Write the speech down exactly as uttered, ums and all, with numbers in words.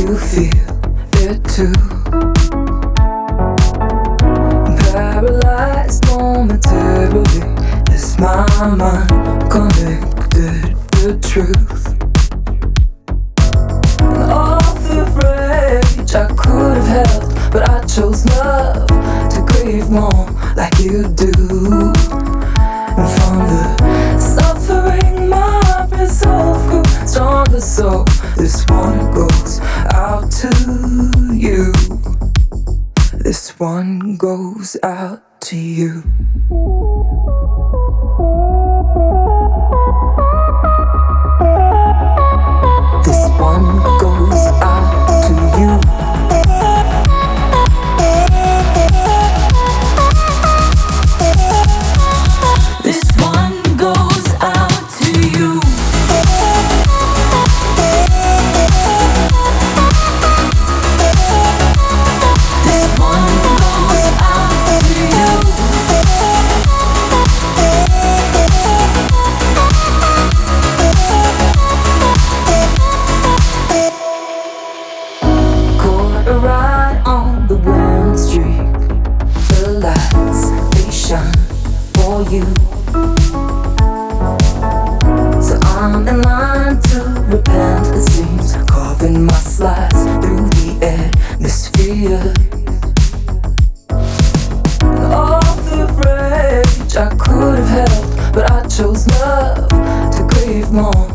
you feel it too. Paralyzed momentarily, is my mind connected to truth? And all the rage I could have held, but I chose love to grieve more like you do. And from the suffering my resolve grew stronger, so this one goes out to you. This one goes out to you. This one goes out to you. This one goes out to you. This one goes out to you. Caught a ride on the wind streak. The lights, they shine for you. So I'm in line to repent, it seems, carving my slice through the atmosphere. And all the rage I could have held, but I chose love to grieve more